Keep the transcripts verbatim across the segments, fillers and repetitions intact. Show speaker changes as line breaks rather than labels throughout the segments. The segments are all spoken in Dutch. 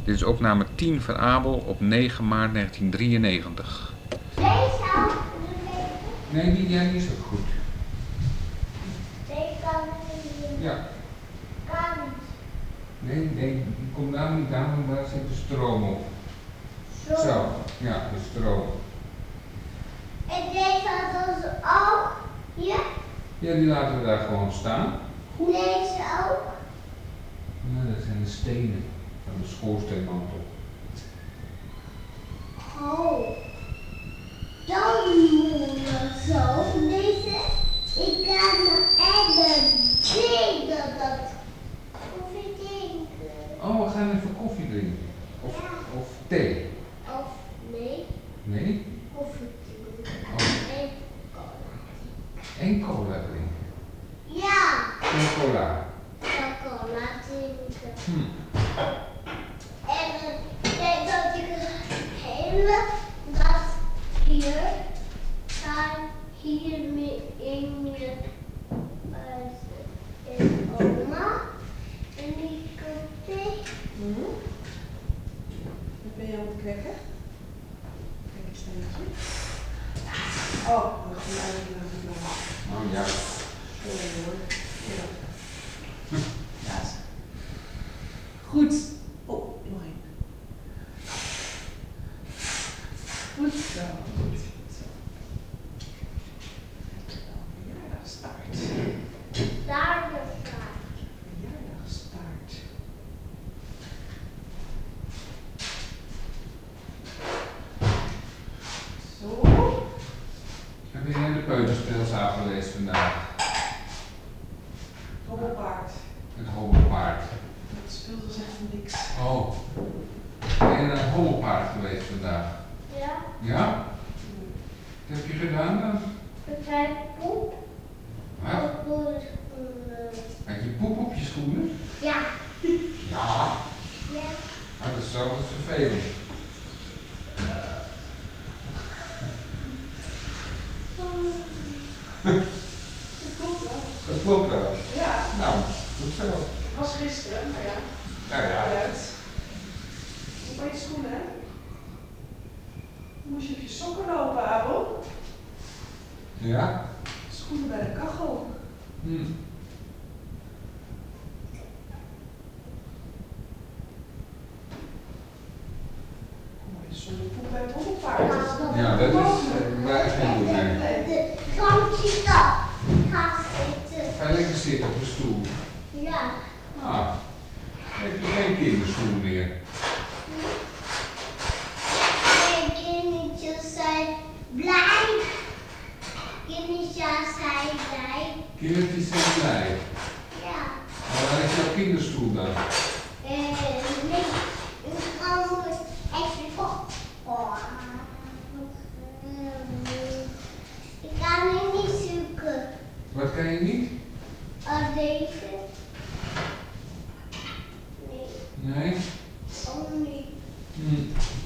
Dit is opname tien van Abel op negen maart negentien drieënnegentig.
Deze ook?
Nee, die, ja, die is ook goed.
Deze kan niet.
Ja.
Kan niet.
Nee, nee, die komt daar niet aan, want daar zit de stroom op.
Zo.
Zo, ja, de stroom.
En deze had ons ook hier.
Ja, die laten we daar gewoon staan.
Deze ook.
Ja, dat zijn de stenen van de schoorsteenmantel.
Oh. Dan moet het zo. Deze. Ik kan even denken dat. Koffie drinken.
Oh, we gaan even koffie drinken. Of,
Ja.
of thee.
Of nee.
Nee?
Koffie drinken.
Oh.
En cola.
En cola drinken.
Ja.
En cola.
Cola drinken.
Hm.
En ik denk dat ik het hele dat hier kan hier mee in je uh, en oma en ik kan thee.
Mm-hmm. Wat ben je aan het kijken? Kijk eens steentje. Oh, dat is eigenlijk naar de blauw.
Oh ja.
Sorry hoor. Ja. Ja. Goed. Oh, nog één. Goed zo. Goed zo. Verjaardagstaart.
Daar de vraag.
Verjaardagstaart. Zo.
Heb jij de peuterspeelzaal gelezen vandaag?
Hobbelpaard.
Het hobbelpaard.
Dat speelde dus echt niks.
Oh. Ben je naar het hobbelpaard geweest vandaag?
Ja,
Ja? Wat heb je gedaan dan?
het zijn poep.
Wat?
Op de schoenen.
Had je poep op je schoenen?
Ja.
Ja.
Ja.
Maar dat is zo wat vervelend.
Dat klopt wel.
Dat klopt wel.
Ja,
Nou, goed zo.
het was gisteren, maar ja.
Nou ja.
Uit. Hoe ben je schoenen, hè? Dan moest je op je sokken lopen, Abel.
Ja?
Schoenen bij de kachel.
Hm.
Mooi zonder poep bij het hobbelpaard.
Ja, dat is uh, waar ik geen doen mee.
De krantje dat gaat zitten.
Ga lekker zitten op de stoel.
Ja.
Ah. Heb je geen kinderstoel meer?
En kindertjes zijn blij. Kindertjes zijn blij.
Kindertjes zijn blij.
Ja.
Maar waar is jouw kinderstoel dan?
En nee, ik kan het echt op. Oh. Ik kan het niet zoeken.
Wat kan je niet?
Als deze. Nee,
Nee?
ook niet.
Hm.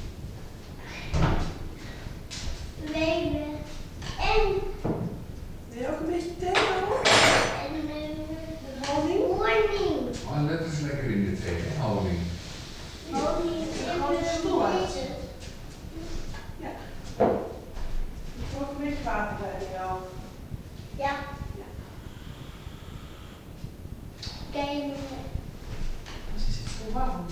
Weven. En,
Wil je ook een beetje thee, Abel?
en
Met honing?
honing.
Oh, dat is lekker in de thee, hè, honing.
Honing
Gewoon de stoel uit.
deze.
Ja. Ik hoor ook een beetje water bij jou.
Ja.
Ja.
Kijk.
Dus is het zo warm.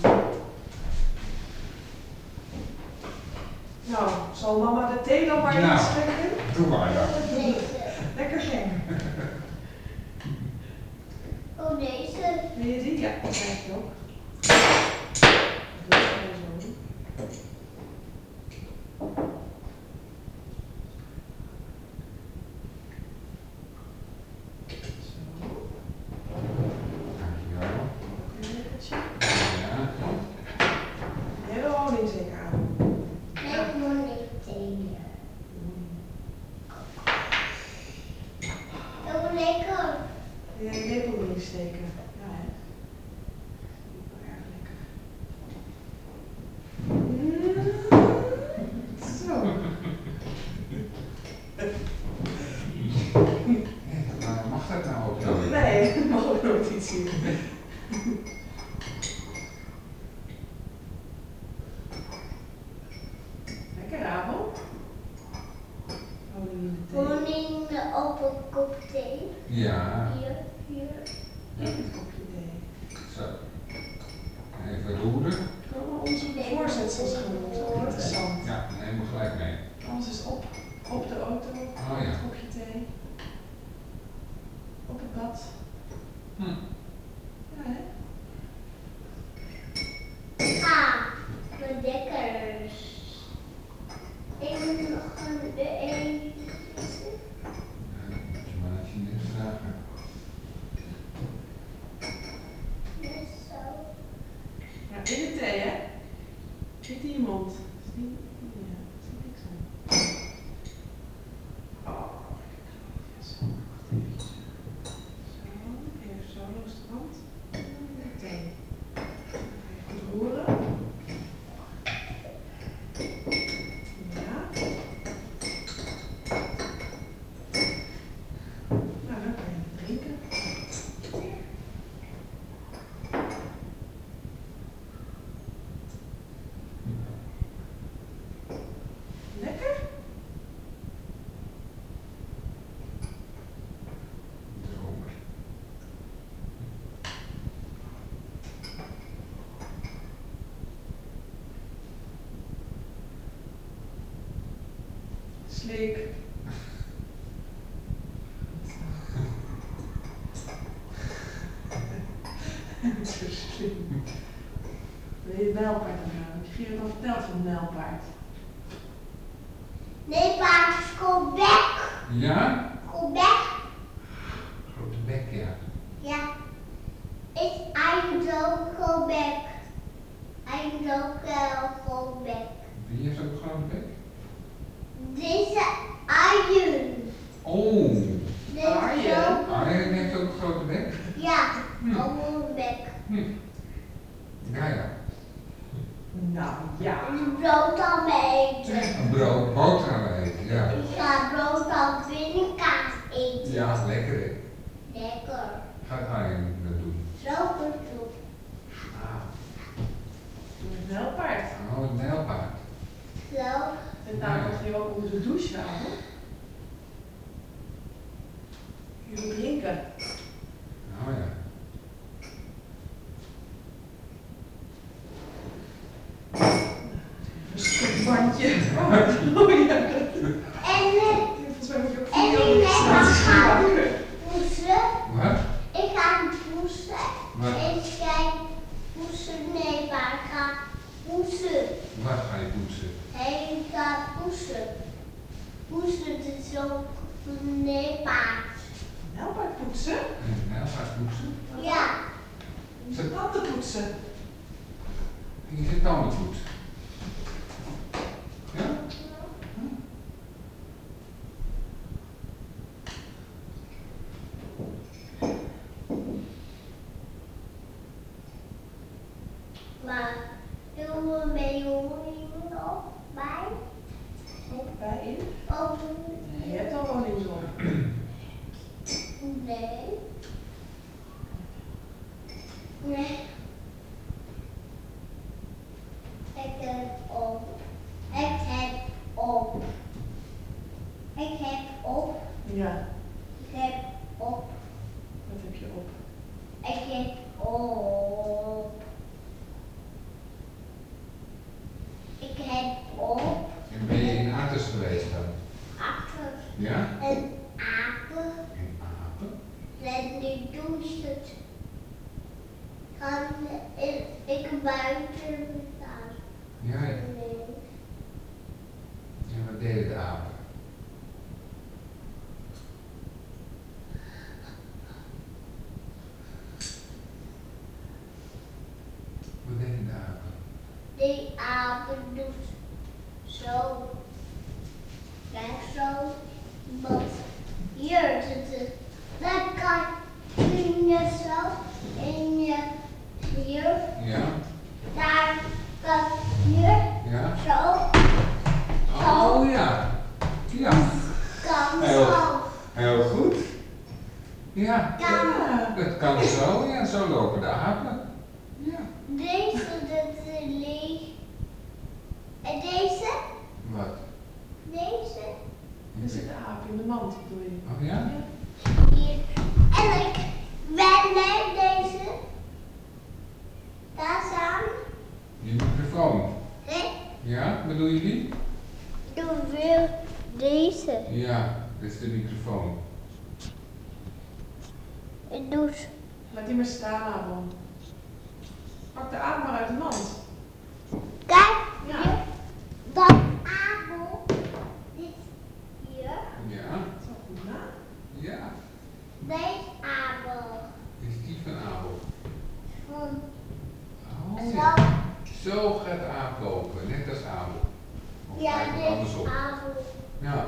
Nou, zal mama de thee dan maar
Nou.
inschenken?
Doe maar dan.
Deze.
Lekker geen.
Oh, deze.
Wil je die? Ja, dat krijg je ook. Doe het gewoon zo. Zo.
Dankjewel.
Ook een lekkertje.
Ja.
Jij wil honing zeker aan.
Met honing thee. Oh, lekker.
Wil jij je lepel erin steken? Ja, hè? Wel erg lekker. Mm. Zo.
Maar mag dat nou ook zo?
Nee, dat mag ook nooit iets zien.
thee.
Ja.
Hier, hier.
Ja.
Een kopje thee.
Zo. Even roeren.
Kunnen we onze voorzetsels gaan doen? Dat is ook interessant.
Ja, dan nemen we gelijk mee.
Alles is op, op de auto,
Oh ja.
een kopje thee. Op het bad.
Hm.
Ja, hè?
Ah, wat lekkers. Ik moet nog een een.
Ja, moet je maar als je net vragen.
Net zo.
Ja, in de thee, hè? Niet in je mond. Is niet, ja, is niet niks aan. Oh, ja, zo. Wacht even. Zo, even zo langs de rand. En dan de thee. Even goed roeren. Ja. Nou, dan kan je het drinken. Lekker?
Dromer.
Sleek. Zo slim. Wil je het nijlpaard aan? Heb je Gerard al verteld van het nijlpaard?
Nee, pa, go back.
Ja?
Go back.
Grote bek, ja.
Ja. It's I'm so go back. I'm so go back.
Wie heeft ook een grote bek?
Deze Arjen.
Oh,
Deze
Arjen?
zo-
Arjen heeft ook een grote bek?
Ja,
Hm.
een bek.
Hm. Ja, ja.
Nou ja.
Een brood aan me eten.
Een brood, boterham eten, ja.
Ik ga brood aan binnenkaas eten.
Ja, lekker hè.
Lekker.
Gaat Arjen dat doen?
Zo goed doen.
Ah,
Een nijlpaard.
oh, een nijlpaard.
Zo.
En daar mag je ook onder de douche houden. Je moet drinken.
Oh ja.
Een stopbandje. Oh ja.
En eh,
Volgens mij moet je ook
En
video
ik ga
registratie
gaan
maken.
poetsen.
Wat?
Ik ga poetsen.
Wat?
En kijk, poetsen. Nee, maar ik ga poetsen.
Wat ga je poetsen?
Hij gaat poetsen. Poetsen is zo nee, paard.
Nijlpaard poetsen?
Een nijlpaard poetsen?
Ja.
Zijn tanden poetsen.
Je zit tanden poetsen. Ja?
Maar doen we mee nog bij?
Ook bij in.
Of
Nee, je hebt al woningszon.
nee? Nee. Ik heb op. Ik heb op. Ik heb op.
Ja,
Ik heb op.
wat heb je op?
Ik heb op. Ik heb op.
En ben je in Artes geweest dan?
Achter
Ja?
een apen.
In Apen?
En nu doen ze het. Kan ik, ik buiten staan?
Ja, ja.
Nee.
En wat deden de apen? Wat deden de apen?
Die apen doet zo. Kijk zo. Want hier zit het. Dat kan kun je zo. En je hier.
Ja?
Daar kan hier.
Ja?
Zo.
Oh ja. Ja.
Kan
Heel.
zo.
Heel goed. Ja.
Kan.
Ja.
Dat kan zo, ja. Zo lopen de apen. Ja.
Deze dat is leeg. En deze?
Wat?
Deze?
Er zit de aap in de mand, bedoel je?
Oh ja?
Ja. Ik doe het.
Laat die maar staan, Abel. Pak de aap maar uit de mand.
Kijk,
Ja.
hier. Dat Abel. Dit hier.
Ja.
Dat is wel goed, na.
Ja.
Deze Abel.
Is die van Abel?
Van
Oh,
zo.
ja. Zo gaat Aap lopen, net als Abel. Of
Ja,
eigenlijk
dit
andersom.
is Abel.
Ja.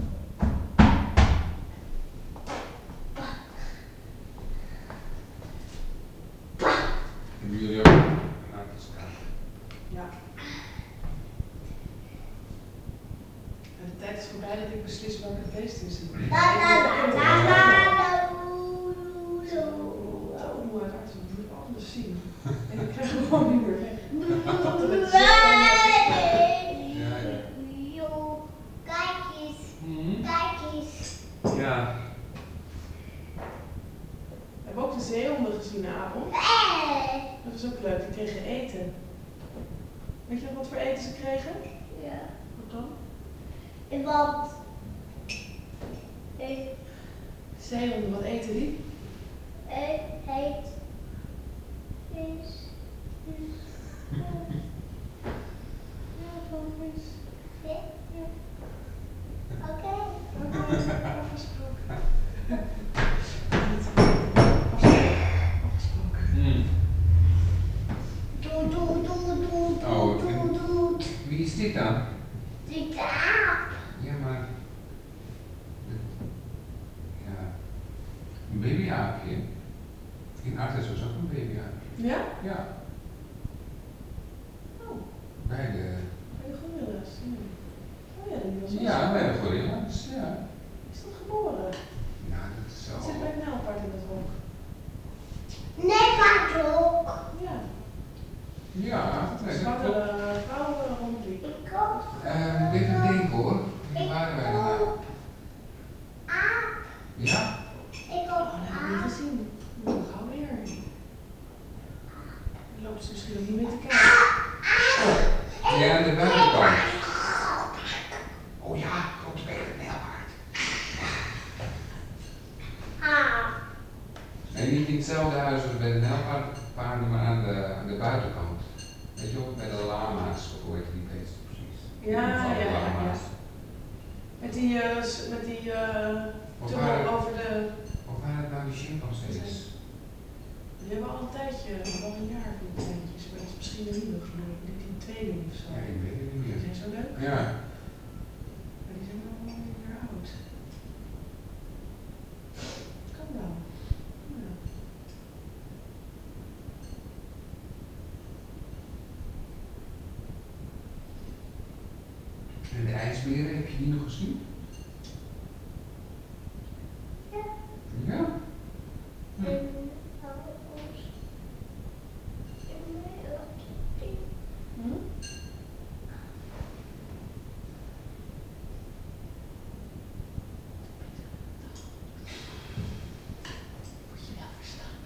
Hebben jullie ook een aapjeskaart?
Ja. En de tijd is voorbij dat ik beslis welke het beest is.
La la la la la la.
Zo, oh, moe uit achter, dat moet ik anders zien. En ik krijg hem gewoon niet meer weg. Tot en met
Ja, ja.
Yo, kijk eens.
Mhm.
Kijk eens.
Ja.
We hebben ook de zeehonden gezien, Abel.
Eh.
Dat was ook leuk, die kregen eten. Weet je nog wat voor eten ze kregen?
Ja.
Wat dan?
Want ik,
Zeehonden, wat eten die?
ik heet is is Oké.
Afgesproken. Afgesproken.
Mm.
Doe doe doe doe
Oh,
doe doe doe.
Wie is dit dan?
Die aap.
Ja, maar. Ja. Een babyaapje. In Artes was ook een babyaapje.
Ja?
Ja.
Oh,
Bij de.
bij de gorilla's. Ja. Oh ja, die was wel
Ja,
zo.
bij de gorilla's. Ja.
Is dat geboren?
Nou, dat is
Het
zo.
zit bij het Nijlpaard in het hok.
Nee, maar ook.
Ja.
Ja, nee, dat
Zwarte
klopt.
uh, vrouwenhond die.
Ik ook.
Eh, even denken hoor. Waar waren wij dan nou?
Aap.
Ja?
Ik
Oh,
ook
dat heb ik niet
aap.
gezien. Moet ik gauw weer. Dan loopt ze misschien nog niet mee te kijken.
Ja, aan de buitenkant. Oh ja, komt bij de Nijlpaard.
Aap.
Nee, niet in hetzelfde huis als bij de Nijlpaarden, maar aan de, aan de buitenkant. Weet je wel, bij de lama's, of hoe heet die beesten precies?
Ja,
Van de
ja, ja,
lama's.
Met die, uh, met die uh,
Of
tunnel
waren,
over de.
of waren het nou die chimpansees?
Die hebben al een tijdje, al een jaar van tijdjes, maar dat is misschien een nieuwe geloof ik. Die tweeling of zo.
Ja, ik weet het niet
Die
meer.
zijn zo leuk.
Ja.
Maar die zijn wel alweer weer oud. Kan wel. Ja.
En de ijsberen, heb je die nog gezien?
Ja.
Ja? Hm.
En alles.
Hm? Moet je wel verstaan,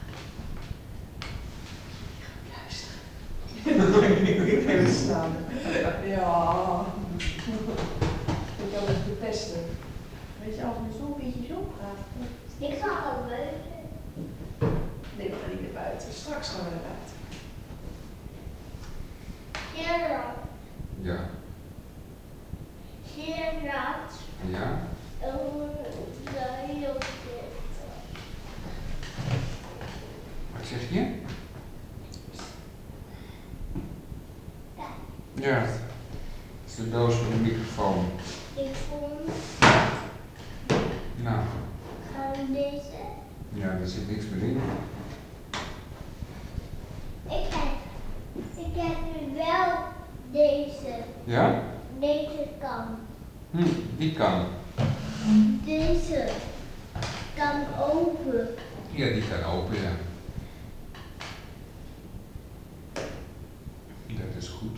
maar luisteren. Ik heb het staan. Ja. Ik kan het betesten. Weet je, als men zo'n beetje zo praat.
Ik ga al buiten.
Nee, we gaan niet meer buiten. Straks gaan we naar buiten.
Gerard.
Ja.
Gerard.
Ja? Wat zeg je? Ja. Dat is de doos met de microfoon.
Ik vond,
Nou,
gaan we deze.
ja, daar zit niks meer in.
Ik heb, ik heb nu wel deze,
Ja?
deze kan.
Hm, die kan.
Deze kan open.
Ja, die kan open, ja. Dat is goed.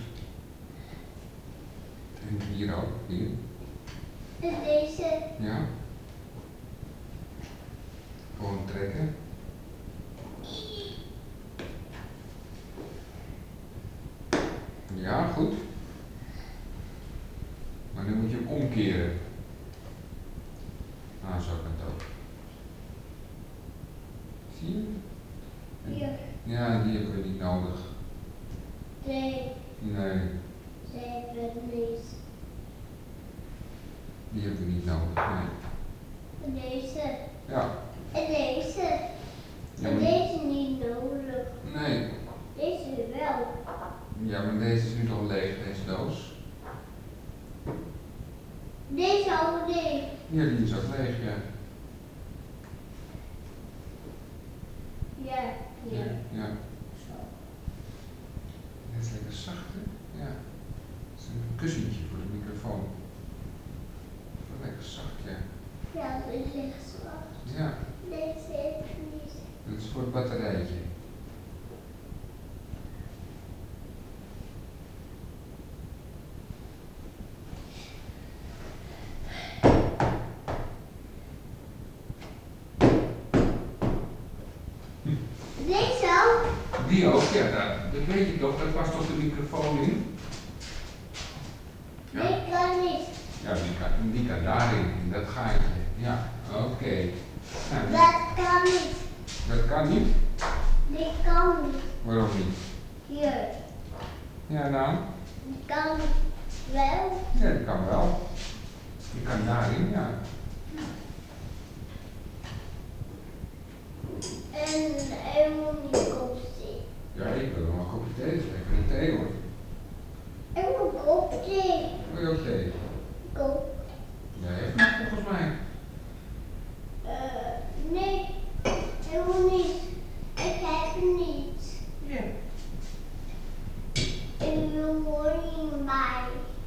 En hier ook, hier.
En deze,
Ja. Gewoon trekken. Ja, goed. Maar nu moet je hem omkeren. Nou, zo kan het ook. Zie je?
Hier.
Ja, die hebben we niet nodig.
Nee,
Nee,
ze hebben het niet.
die hebben we niet nodig. Nee.
En deze.
Ja.
En deze.
Ja,
En
maar-
deze niet nodig.
Nee.
Deze wel.
Ja, maar deze is nu toch leeg, deze doos?
Deze ook niet.
Ja, die is ook leeg, ja.
Ja, hier.
Ja.
Zo.
Dit is lekker zacht, hè? Ja. Het is een kussentje voor de microfoon. Lekker zacht, ja.
Ja, dat is echt zwart.
Ja,
Deze heb ik niet.
dat is voor het batterijtje.
Deze ook.
Die ook, ja, dat, dat weet je toch, dat was toch de microfoon in? Ja,
Dit kan niet.
ja die, kan, die kan daarin, in dat gaatje. Ja, oké. Nou,
Dat kan niet.
dat kan niet?
Dit kan niet.
Waarom niet?
Hier.
Ja, nou?
Dit kan wel.
Ja, dat kan wel. Die kan daarin, ja.
En helemaal niet kopje.
Ja, ik wil nog een kopje thee. Even een thee hoor.
En een kopje.
Wil je ook thee?
Kop.
Nee, heeft nog volgens mij.
Eh, nee. Helemaal niet. Ik heb het niet.
Ja.
Ik wil morgen bij.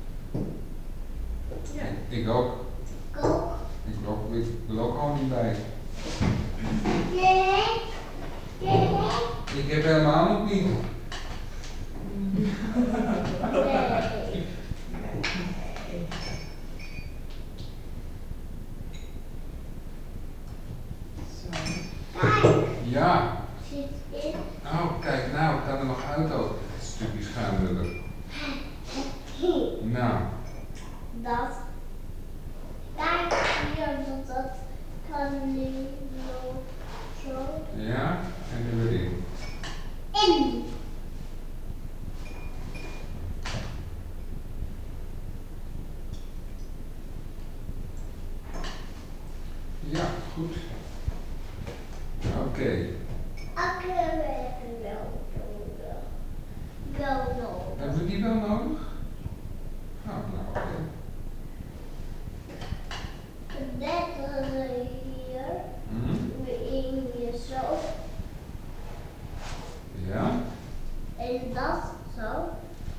Ja.
Ik ook.
Kook.
Ik wil ook, ik wil ook gewoon niet bij.
Nee. Nee.
Ik heb helemaal nog niet.
Nee.
Zo.
Kijk.
Ja.
Zit in.
Oh, kijk nou, kan er nog uit ook. Het stukje schuimrubber. Nou,
Dat. Kijk hier, dat dat kan niet zo. Zo.
ja, en er weer in.
In.
Ja, goed. Oké.
Akkerwerken wel nodig. Wel nodig.
Hebben we die wel nodig? Oh, nou oké.
Net als hier.
Mhm.
In je zo.
Ja,
En dat zo.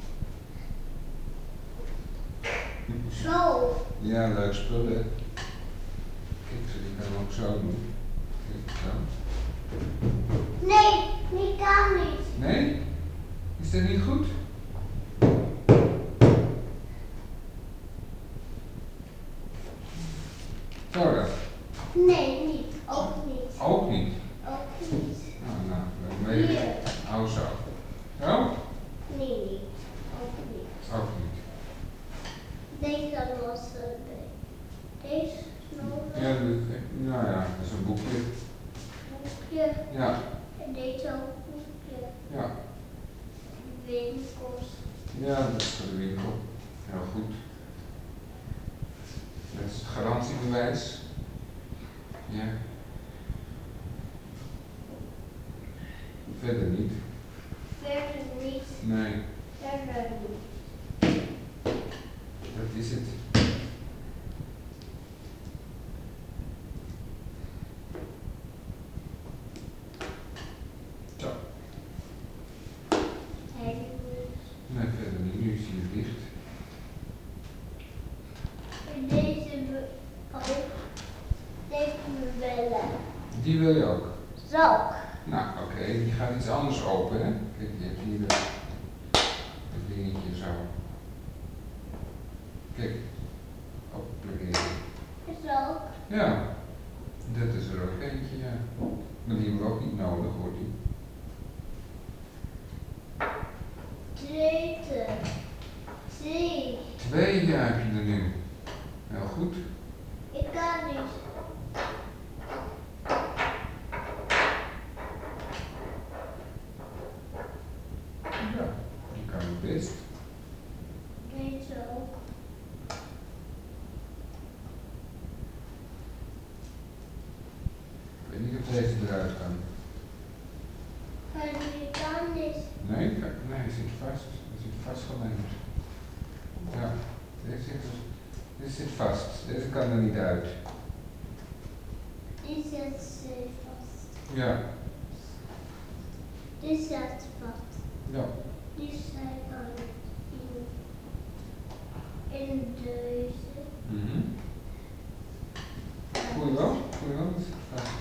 Zo.
ja, leuk spullen. Kijk, ze die kan ook zo doen. Kijk, zo.
Nee, die kan niet.
Nee? Is dat niet goed? Zo dan.
Nee, niet. Ook niet.
Ook niet.
Ook niet.
Nou, nou, dan weet
Hier.
ik. Oh, zo. Zo?
Nee, niet. Ook niet.
Ook niet.
Deze was erbij. Deze is nodig.
Ja, dat, nou ja, dat is een boekje.
Boekje.
Ja,
En deze ook boekje.
ja.
Winkels.
Ja, dat is voor de winkel. Heel goed. Dat is het garantiebewijs. Ja. Verder niet.
Verder niet.
Nee,
Verder niet.
dat is het. Zo.
Verder niet.
Nee, verder niet. Nu is hij dicht.
En deze we ook. Deze we bellen.
Die wil je ook.
Zo.
Nou, oké, die gaat iets anders open, hè. Kijk, je hebt hier de- het dingetje zo. Kijk, openplekeren.
Zo.
Ja, dat is er ook eentje, ja. Maar die hebben we ook niet nodig, hoor die.
Tweede. Drie.
Twee ja, heb je er nu. Heel goed.
Ik kan niet.
deze eruit kan.
Maar die kan niet.
Nee, nee, hij zit vast. Hij zit vastgelijmd. Ja, deze zit, deze zit vast. Deze kan er niet uit.
Die zit ze vast.
Ja,
Die zit vast.
ja.
Die zijn aan in, in deze.
Mhm. Voel je wel? Voel je wel? Dat zit vast.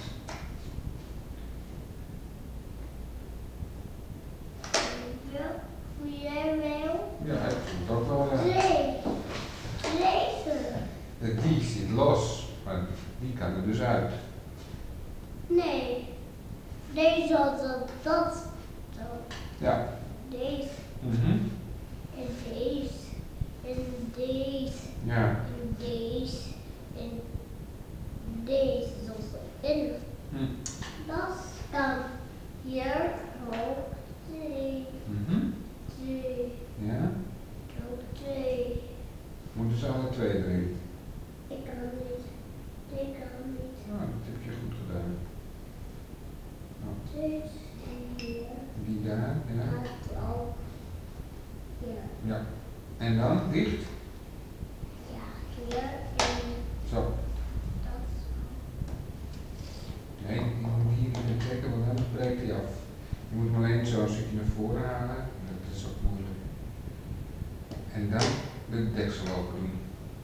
Ja, voel jij wel?
Ja, hij voelt ook wel. Ja.
Nee. Deze.
De die zit los, maar die kan er dus uit.
Nee. Deze had dat. dat. Zo.
Ja.
Deze.
Mhm.
En deze. En deze.
Ja.
En deze. En deze. Zo in.
Hm.
Dat kan hier ook twee.
Mhm.
Twee.
Ja.
Ook twee.
Moeten ze alle twee erin?
Ik kan niet. Ik kan niet.
Nou, dat heb je goed gedaan. Nou,
Deze hier.
die daar, ja.
Gaat ook. Ja.
Ja. En dan dicht?
Ja, hier en
Zo.
dat.
Nee, je moet hier niet meer trekken, want anders breekt hij af. Je moet hem alleen zo'n stukje naar voren halen. Dat is ook moeilijk. En dan de deksel open doen.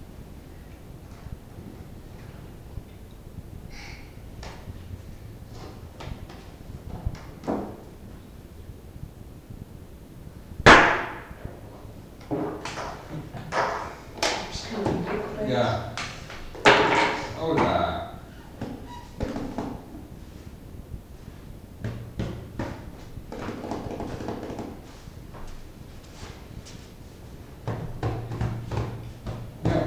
Misschien een blik op.
Ja. Hola. Ja.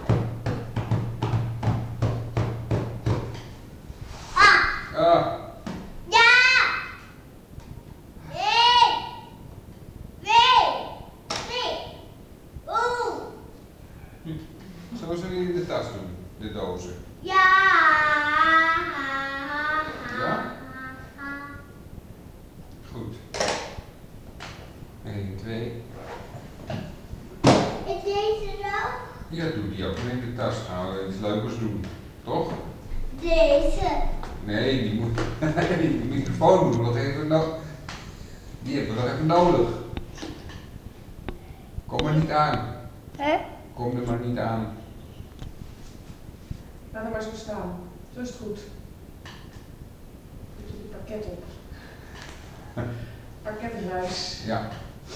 Ah!
Ah.
Ja! Nee! Nee! Nee! Oeh!
Zo zullen jullie de tas doen, de dozen.
Ja!
Ja? Goed. één, twee.
Is deze wel?
Ja, doe die ook in de tas. Gaan we iets leukers doen. Toch?
Deze.
Nee, die moet. Die microfoon moeten we nog even no Die hebben we nog even nodig. Kom er niet aan.
Hè?
Kom er maar niet aan.
Laat hem maar zo staan. Zo is het goed. Zet je die pakket op. Pakkettenhuis.
Ja.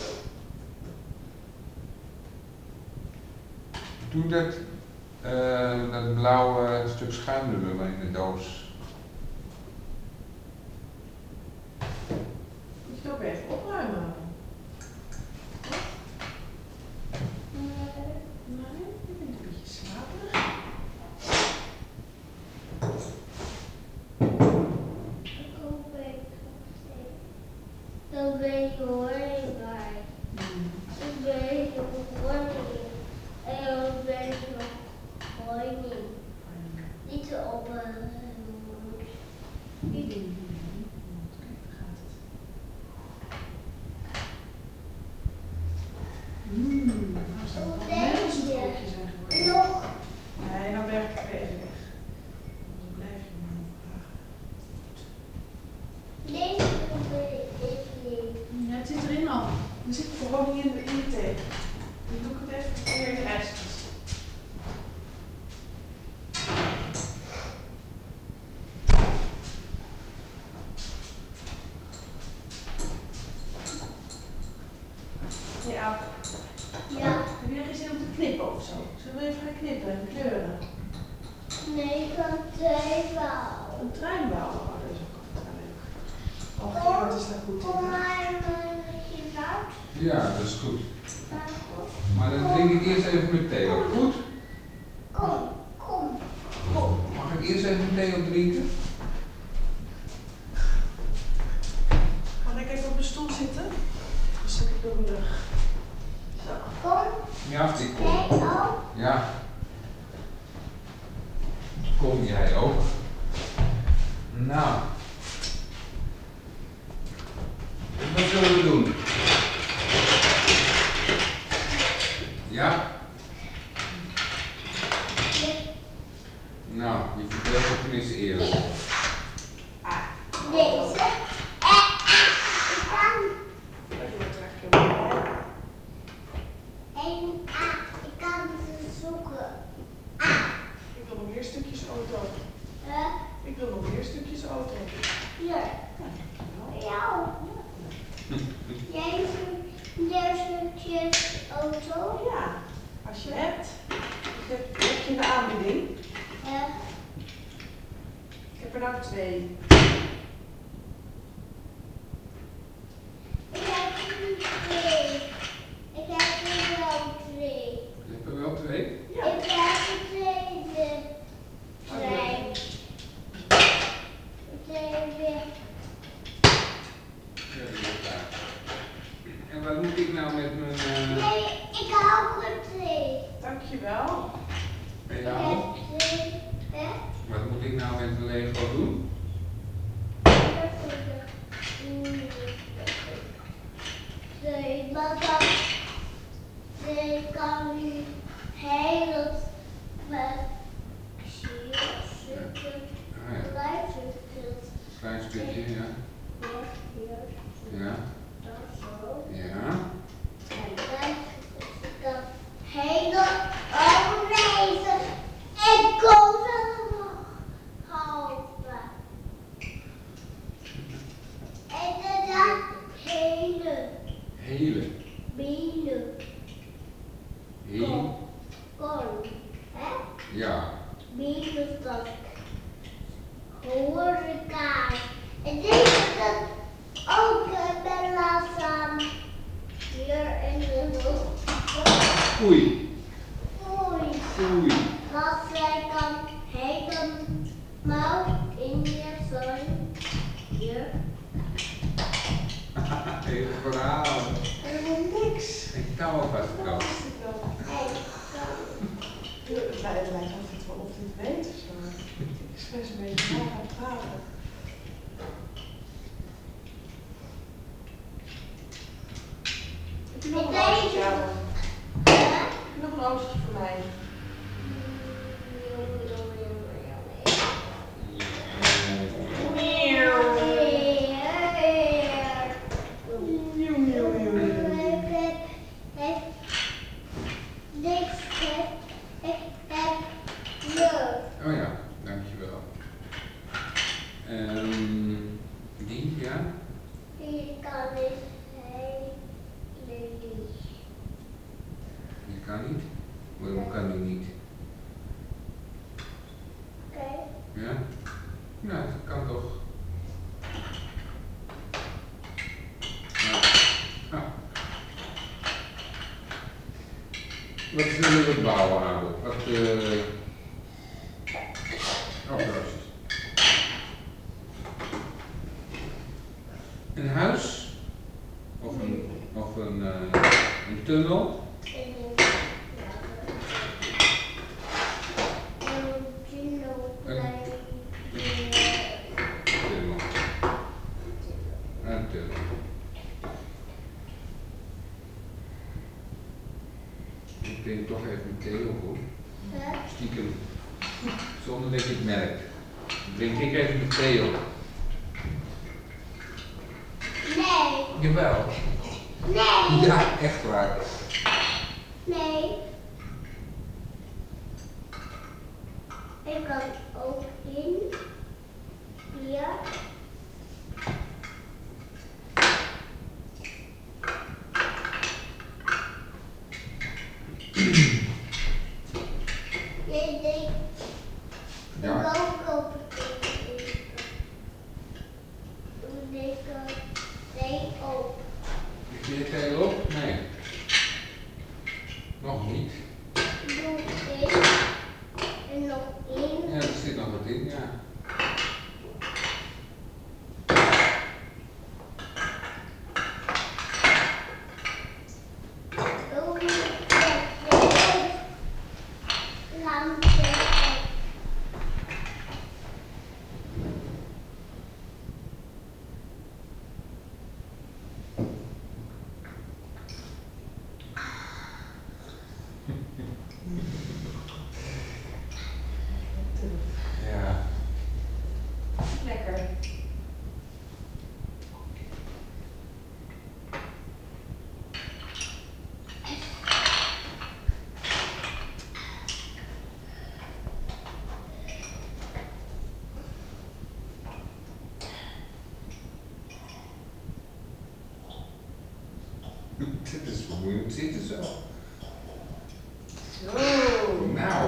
Doe dat, uh, dat blauwe stuk schuim er wel in de doos.
Moet je het ook even opruimen? Nee, ik ben een beetje slaperig.
Dan ben je hoorbaar. Dan ben je hoorbaar. En dan ben je hoorbaar. Niet zo op een moed.
Kijk, daar gaat het. Mmm, nou zijn het wel net als een koekje zijn geworden.
Nog.
Nee, dan werk ik weer even weg. Dan blijf je maar nog graag.
Deze wil ik niet.
Ja, het zit erin al. Er zit verwarring in de, in de thee. Dan doe ik het even weer in de ijskast. Hey Aap,
Ja.
heb je er geen zin om te knippen of zo? Zullen we even gaan knippen en kleuren?
Nee, ik kan twee wel.
Een trein bouwen, oh, dat is ook altijd leuk. Oh, Gerard is daar goed
Kom
in. hè?
maar met je woud.
Ja, dat is goed.
Maar goed.
Maar dan drink ik eerst even mijn thee op. Goed?
Kom, kom.
Mag ik eerst even mijn thee op drinken?
Mag ik even op de stoel zitten? Dan zet ik door mijn rug. Zo.
Kom.
Ja, ik kom.
Jij ook.
Ja. Kom jij ook? Nou.
auto?
Ja, als je hebt. Ik heb, heb je in de aanbieding.
Ja.
Ik heb er nou twee.
Ik heb er twee. Ik heb er wel twee.
Je hebt er wel twee?
Ja.
Ik heb de tweede trein. De tweede.
Ja, die is daar. En wat moet ik nou met mijn... Uh...
Nee, ik hou er twee.
Dankjewel.
met
Ik
jou?
heb twee. Hè?
Wat moet ik nou met de Lego doen?
Twee, maar dan twee kan nu heel met stukken
Ah ja,
blijven.
klein stukje, ja. Ja,
Dat zo.
ja.
En dan kan hele overleven en komen helpen. En dan hele
Hele.
binnen
Heel.
kon. Hè?
Ja.
Binnenstad. Horeca. En deze dat ook uh, met laatst aan hier in de hoek.
Oei.
Oei.
Oei.
Dat zij kan helemaal in je zon. Hier.
Heel verhaal.
Helemaal niks.
Ik touw alvast
Wat
wel.
is dit dan?
En dan.
Het lijkt het lijkt altijd wel of je het weet of zo. Ik expres een beetje na gaan praten. Heb je nog een autootje, Jaren?
Ja.
Heb je nog een autootje voor mij? Nieuw, nieuw, nieuw, nieuw.
Oh ja, dankjewel. Ehm, die, ja? Die kan niet. Waarom kan die niet? Ja? Nou, dat kan toch. Nou, nou. Wat zullen we bouwen, Abel? Wat, eh... Oh, roosjes. Een huis? Of een, of een, uh, een tunnel? Tunnel. Een tunnel. Ik denk toch even Theo hoor. Stiekem. Zonder dat je het merkt. Drink ik even met Theo.
Nee,
Jawel.
nee,
Ja, echt waar.
nee. Ik kan ook in hier. Je denkt,
Ja.
ik ook op Doe ik nee op.
Is je Theo op? Nee. Nog niet.
Doe ik en nog één.
Ja, er zit nog wat in, ja.
Doe ik het. Lampje.
Ja.
Lekker.
Dit is vermoeiend zitten zo.
Zo.
Nou.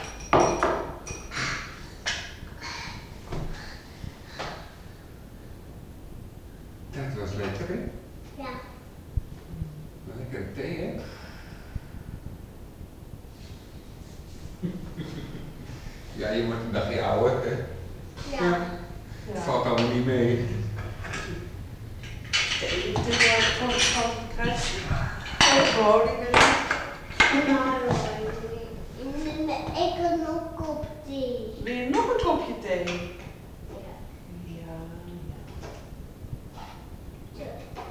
Dat was lekker, hè?
Ja.
Lekker thee, hè? Ja, je wordt een dagje ouder, hè?
Ja.
Ja.
Valt allemaal niet mee.
Thee, het is wel van van kruisje. Gewoon, ik
Ik heb nog een kop thee.
Wil je nog een kopje thee?
Ja.
Ja, ja.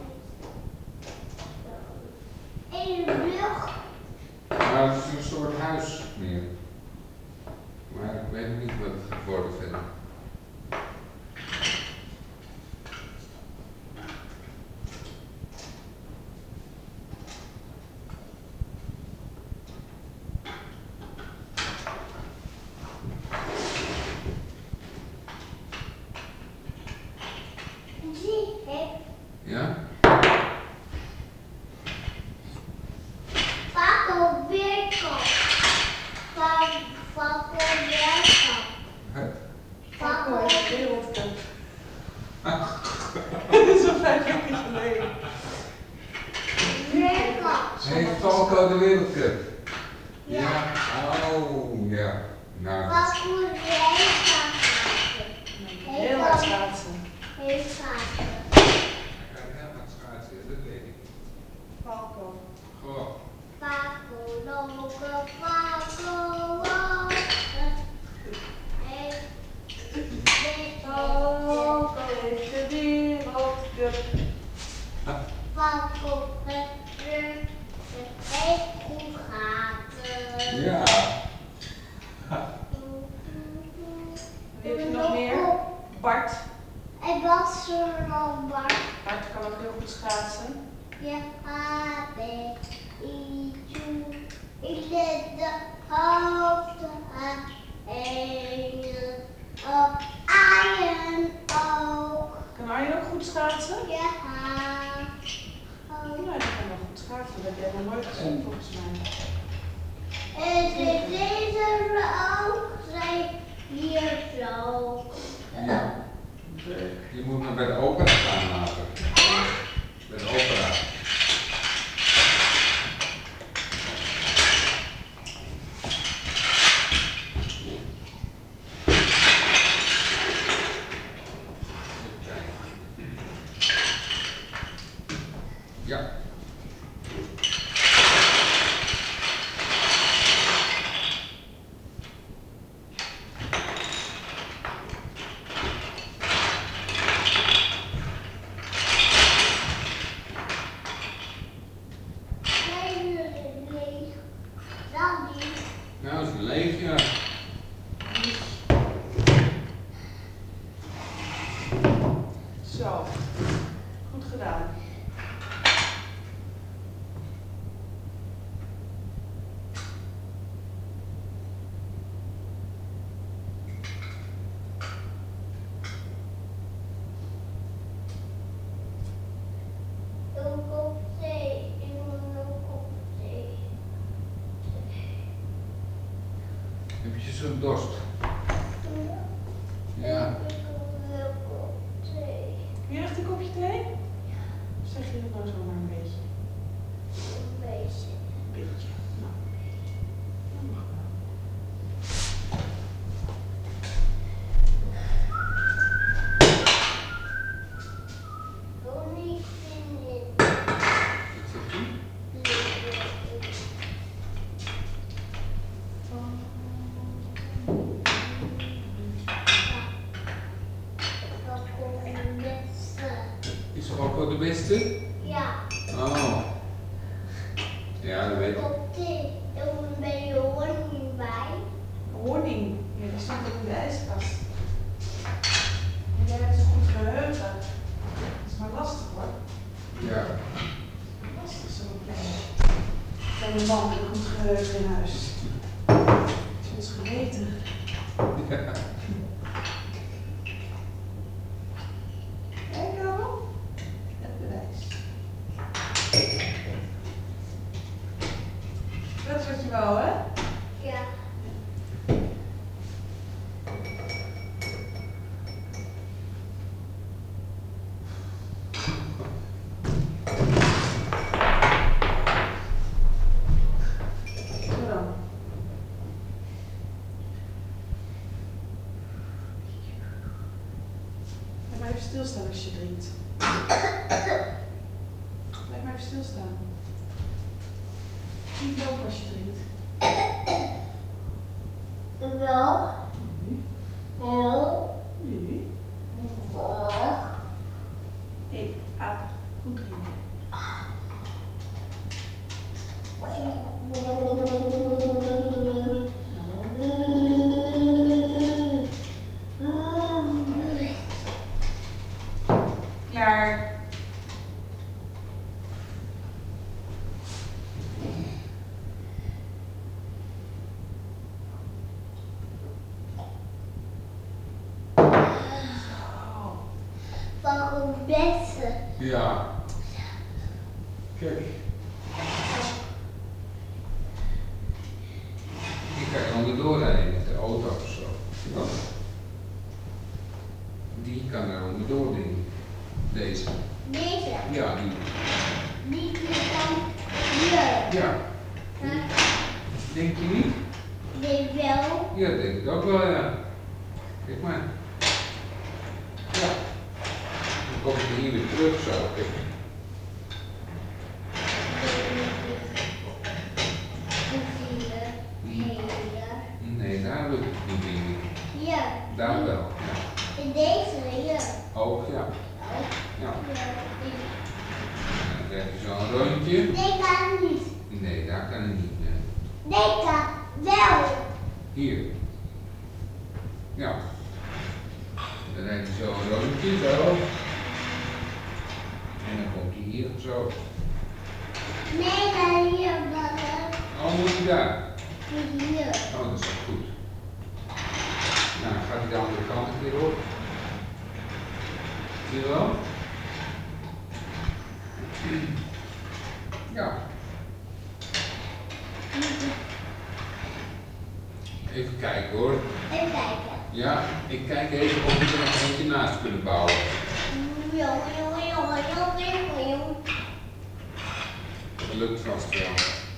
In de lucht.
Nou, het is een soort huis meer. Maar ik weet niet wat het gaat worden verder.
Zie ik.
Ja?
Paco Weerkamp. Van Paco Weerkamp.
Hè?
Paco
Paco
heeft de wereldcup. Dat is al vijf weken geleden.
Weerkamp.
Heeft Falco de wereldcup?
Ja.
Ja. Oh, ja. Nou,
Paco Weerkamp.
Heel hard schaatsen.
Heel vaak.
hij kan heel wat schaatsen, dat weet ik.
Falco.
Goh.
Paco, loke Paco, loke.
Falco heeft de wereldcup.
Paco, het heeft goed gaten.
Ja.
Wie heb je nog meer? Bart.
En wat is er nog, Bart?
Bart kan ook heel goed schaatsen.
Je gaat het iets doen. Ik let de hoofd aan en op Arjen ook.
Kan Arjen ook goed schaatsen?
Ja.
Ja, die kan wel goed schaatsen. Dat heb jij nog nooit gezien volgens mij.
En de deze ook zijn hier zo.
Ja. Je moet maar bij de opera gaan later. Bij de opera. Ja. Nou, dat is een leeg, ja.
Zo. Goed gedaan.
Een kop thee. Ik moet een kop thee.
Heb je zo'n dorst? Ja.
Ik wil een kop thee.
Wil je echt een kopje thee? Zeg je dat nou zomaar een beetje?
Een beetje.
Een beetje. Nou. Dat mag wel.
Tony vinden.
Wat zegt u? Is Falco de beste?
Ja,
Oh. Ja, dat weet ik.
kop thee. Er moet een beetje honing bij.
Honing. Ja, die staat ook in de ijskast. En jij hebt zo'n goed geheugen. Dat is maar lastig hoor.
Ja.
Lastig zo'n kleine. Kleine man met een goed geheugen in huis. Dat is ons geweten.
Ja.
Kijk Karel. Het bewijs. Dat is wat je wou hè? stilstaan als je drinkt. Blijf maar even stilstaan. Niet lopen als je drinkt.
Wel.
Nee.
Wel.
Nee.
Wel.
Hé, aap. Goed drinken. Klaar.
Waarom beste?
Ja. Kijk. Ik kan er onderdoor rijden met de auto of zo. Ja. Die kan er onderdoor dingen. Deze.
Deze.
Ja, die.
Niet meer dan hier.
Ja. Denk je niet?
Nee, wel.
Ja, dat denk ik ook wel, ja. Kijk maar. Ja. Dan kom ik hier weer terug zo. Kijk. Nee, daar lukt het niet meer.
Hier.
Daar wel, ja.
In deze hier.
Ook, ja.
Ook.
Ja.
Ja.
Dan krijg je zo'n rondje.
Nee, kan niet.
Nee, daar kan het niet meer.
Nee, kan wel.
Hier. Ja. Dan rijd je zo een rondje, zo. En dan komt hij hier zo.
Nee, dan hier, mama.
Oh, moet hij daar?
Hier.
Oh, dat is wel goed. Nou, dan gaat hij de andere kant weer op. Zie je wel? Ja. Even kijken hoor.
Even kijken.
Ja, ik kijk even of we er nog eentje naast kunnen bouwen.
Jongen, jongen, jongen, jongen, jongen, jongen.
Dat lukt vast wel.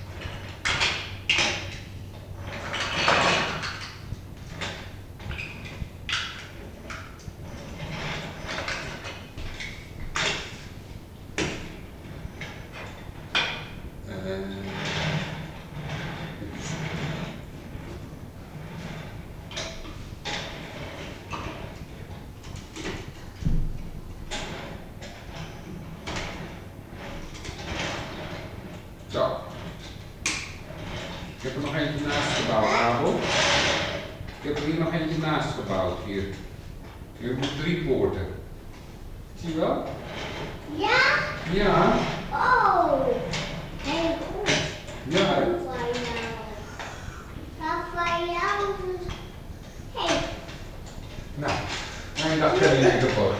Zo. Ik heb er nog eentje naast gebouwd, Abel. Ik heb er hier nog eentje naast gebouwd, hier. Hier hebben we drie poorten. Zie je wel?
Ja?
Ja.
Oh. Heel goed.
Ja.
Raphaël. Raphaël. Hey.
Nou, mijn dag kan niet kapot.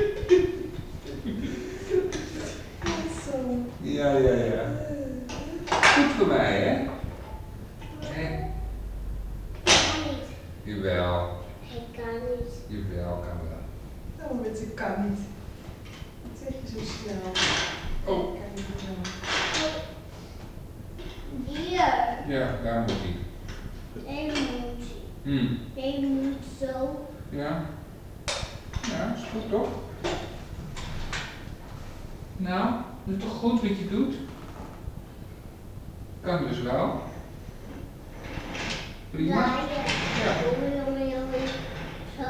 Zo.
Ja, ja, ja. Goed voor mij, hè? Hè?
Kan niet.
Jawel.
Hij kan niet.
Jawel, kan wel.
Oh, met ik kan niet. Wat zeg je zo snel?
Oh.
Ik kan niet zo.
Hier.
Ja, daar moet hij.
Nee, moet.
Hm.
Nee, moet zo.
Ja. Ja, is goed toch? Nou, dat is toch goed wat je doet? Kan dus wel. Prima.
Draaien.
Ja.
Jongen, jongen, jongen. Zo.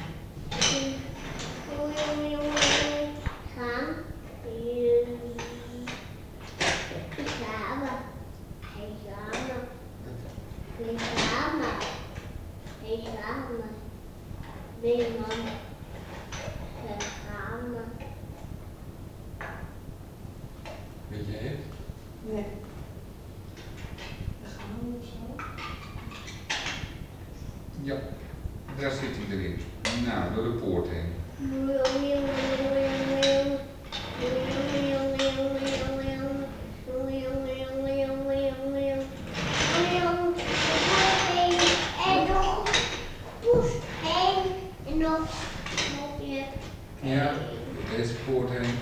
Jongen, jongen, jongen. Gaan. Hier. Samen. Hij samen. Hij samen. Hij samen. Nee, man. Hij samen.
Weet je het?
Nee. We gaan of zo.
Ja. Daar zit hij erin. Nou, door de poort heen. Ja, door deze poort heen.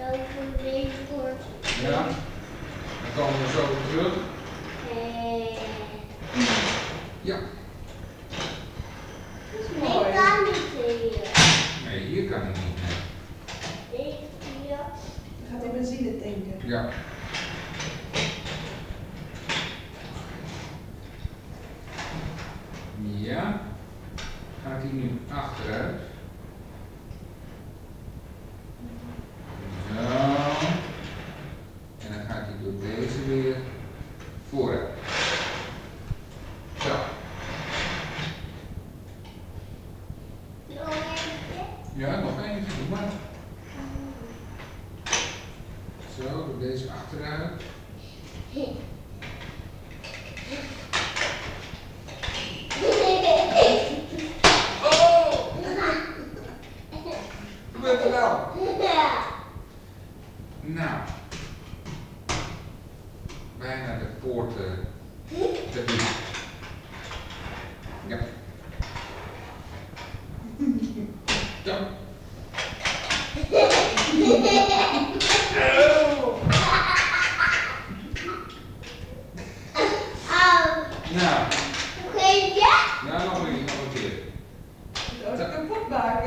Ja. Dan komen we zo weer terug. Ja.
Dat is
Ik
mooi.
kan niet hier.
Nee, hier kan hij niet. Nee.
benzine tanken.
Ja. Ja. Gaat hij nu achteruit? Zo. En dan gaat hij door deze weer vooruit. Zo.
Nog eentje.
Ja, nog eentje, doe maar. Zo, door deze achteruit. Oh! Wat er nou? Nou. Bijna de poorten te doen. Ja. Ja. Nou.
Nog eentje.
Ja, nog een, nog een keer.
Dat is kapot maken.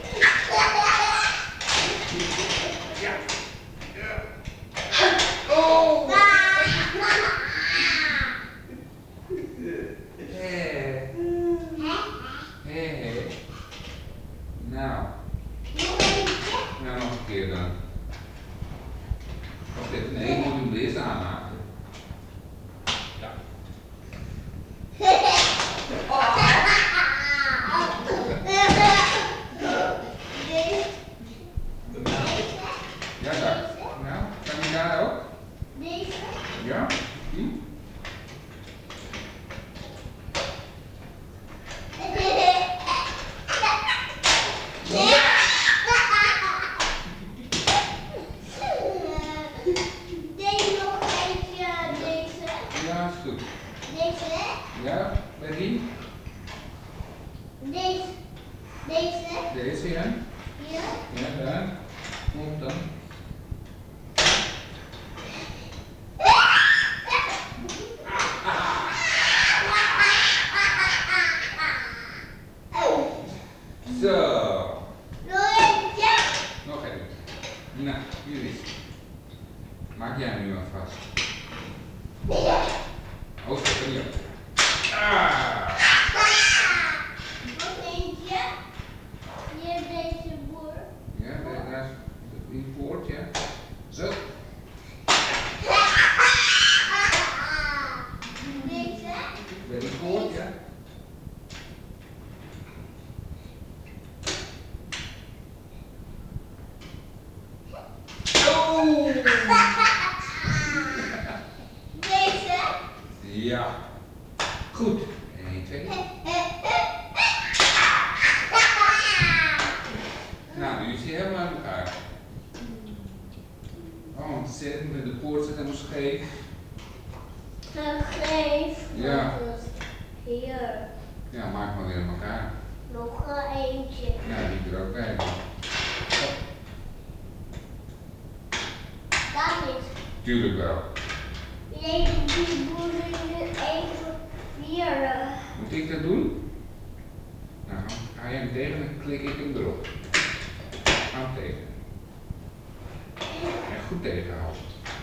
Ja. Ja. Oh! Hé. Hé, hé. Nou.
Nog eentje.
Nou, nog een keer dan. Wacht even, nee, ik moet hem eerst aanmaken. Ja. Ja, daar. Nou, kan je daar ook?
Deze.
Ja? Hm?
Deze nog eentje, deze.
Ja, is goed.
Deze.
Ja, bij die?
Deze. Deze.
Deze, ja?
Hier.
Ja, daar. Kom op dan. Zo.
Nog eentje.
Nog even. Nou, hier is het. Maak jij nu maar vast. Oh, dat kan niet op. Ah.
Nog eentje. Hier deze boer.
Ja, daar daar is die poort, ja. Zo.
Deze.
Bij die poort, ja. Oh!
Deze.
Ja. Goed. één, twee. Nou, nu is hij helemaal uit elkaar. Oh, ontzettend. De poort zit helemaal scheef.
Geef.
Ja.
Hier.
Ja, maak maar weer in elkaar.
Nog eentje.
Ja, die er ook bij.
Dat is.
Tuurlijk wel.
Deze die boeren nu even hier.
Moet ik dat doen? Nou, ga je hem tegen, dan klik ik hem erop. Ga hem tegen. En goed tegenhouden.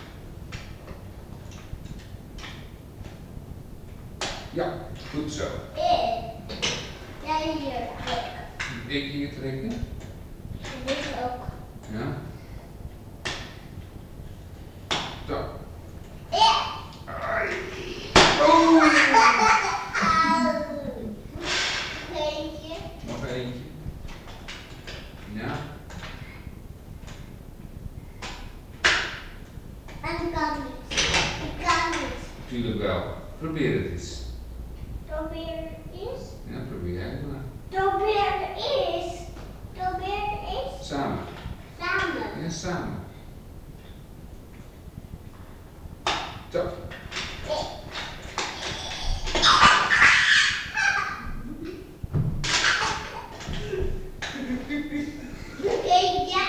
Ja, goed zo.
Eh. Jij hier.
Ik hier trekken.
En dit ook.
Ja. Zo.
Eh.
Ai. Oh!
Eentje.
Nog eentje. Ja.
En kan niet. Ik kan niet.
Tuurlijk wel. Probeer het eens.
Probeer eens.
Ja, probeer jij het maar.
Probeer eens. Probeer eens.
Samen.
Samen.
Ja, samen. Zo.
Eentje.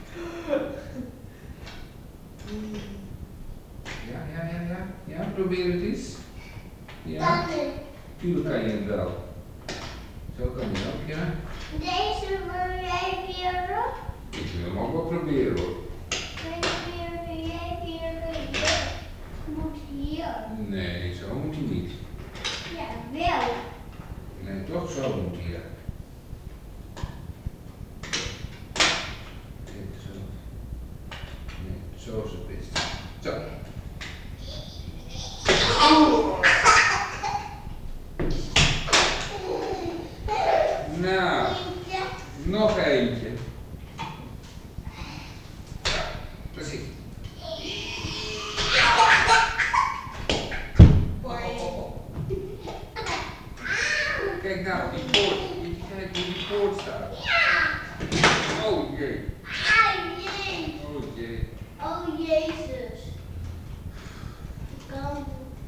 Ja, ja, ja, ja. Ja, probeer het eens. Ja,
Kan niet.
tuurlijk kan je het wel. Zo kan je ook, ja.
Deze wil jij weer op.
Ik wil hem ook wel proberen hoor.
Wil je weer
Zo is het best. Zo. Nou, nog eentje. Ja, precies. Kijk nou, die poort. Moet je kijken hoe die poort staat. Oh jee.
Ah, jee.
Oh jee.
Oh, Jezus. Kan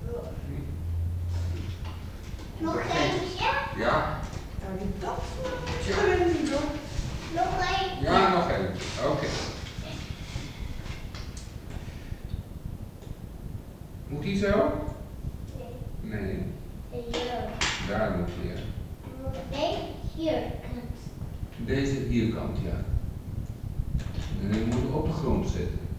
nog eentje?
Ja,
Nou, die dat gewend niet hoor.
Nog eentje?
ja, nog eentje. Oké. Moet die zo?
Nee.
Nee,
Hier.
daar moet je.
Nee, hier.
Deze hierkant, ja. En die moet je op de grond zetten.